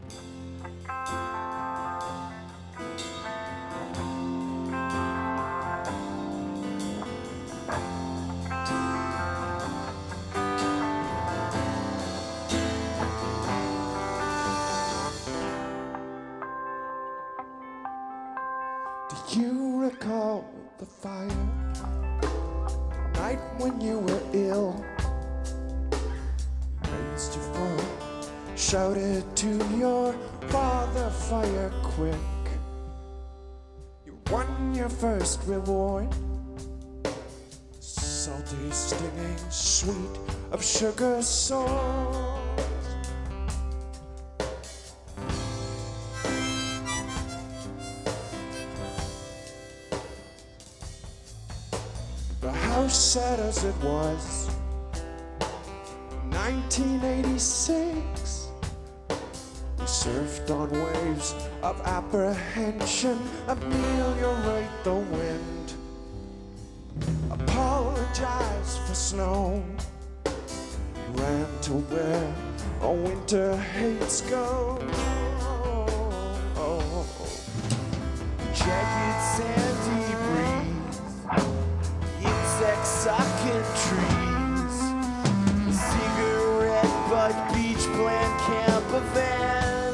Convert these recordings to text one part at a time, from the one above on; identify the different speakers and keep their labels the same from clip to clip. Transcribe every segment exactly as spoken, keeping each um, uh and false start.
Speaker 1: Do you recall the fire? Night when you were ill, raised your phone, shouted to your father, fire quick. You won your first reward, salty, stinging, sweet of sugar sauce. The house sad as it was, nineteen eighty-six. We surfed on waves of apprehension, ameliorate the wind, apologize for snow, ran to where a winter hates go. Jagged sandy breeze, insects sucking trees, cigarette butt beach plant camper van.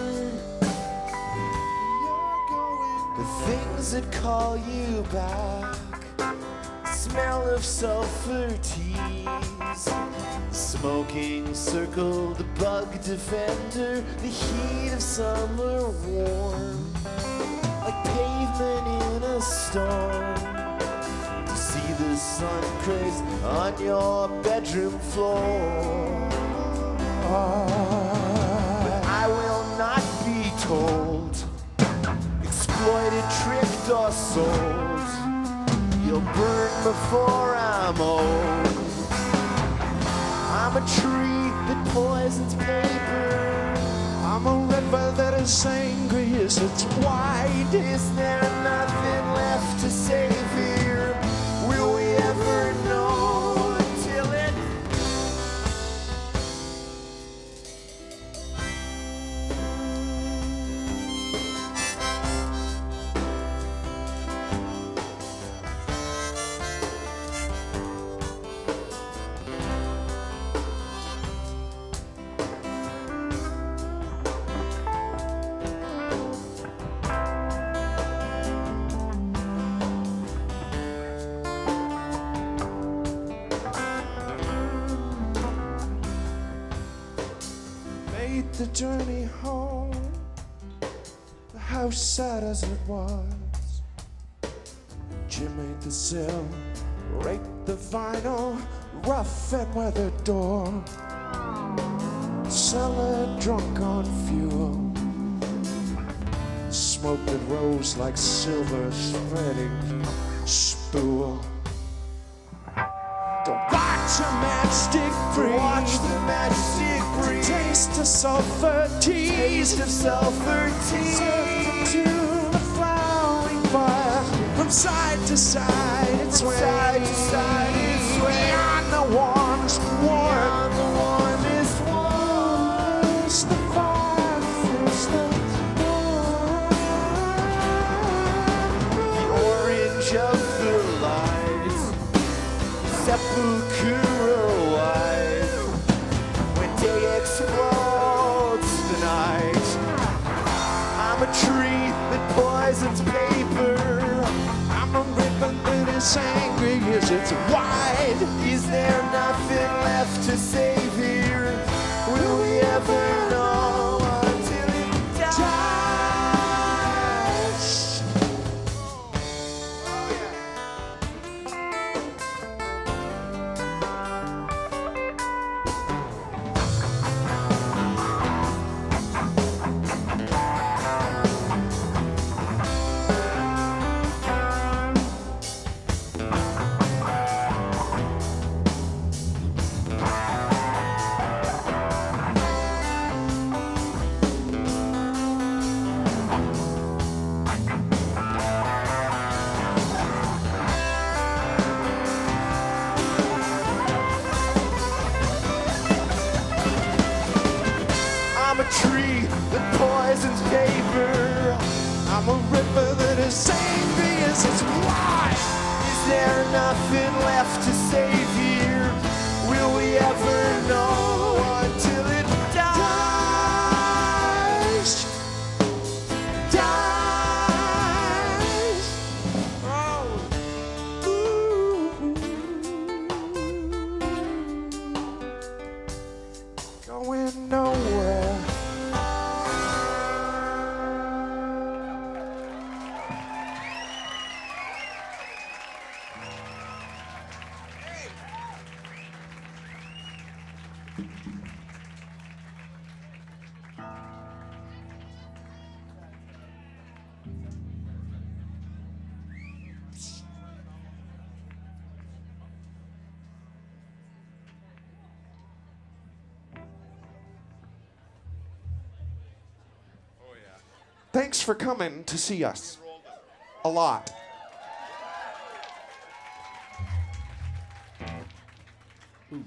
Speaker 1: The things that call you back, smell of sulfur teas, smoking circle, the bug defender, the heat of summer warm, like pavement in a storm. To see the sun craze on your bedroom floor. But I will not be told, exploited, tricked, or sold. You'll burn before I'm old. I'm a tree that poisons paper. I'm a river that is angry as it's wide. Is there nothing left to save here? Will we ever know until it? Made the journey home, the house sad as it was. Jim made the sill, raked the vinyl, rough and weathered door. Cellar drunk on fuel, smoke that rose like silver spreading spool. Don't watch a matchstick breathe. Watch the matchstick breathe. Taste of sulfur tea. Taste of sulfur tea. Surf to the flowering fire. From side to side it sways. Side to side it sways. Beyond the warmest warm. Beyond the warmest warm. It's the fire fills the warm. The orange of the light, sepulchral white, when day explodes the night. I'm a tree that poisons paper. I'm a river that is angry as it's wide. Is there nothing left to save here? Will we ever know until it dies? nowhere. Thanks for coming to see us. A lot. Ooh.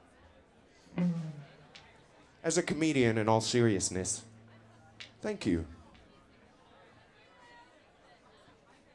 Speaker 1: As a comedian, in all seriousness, thank you.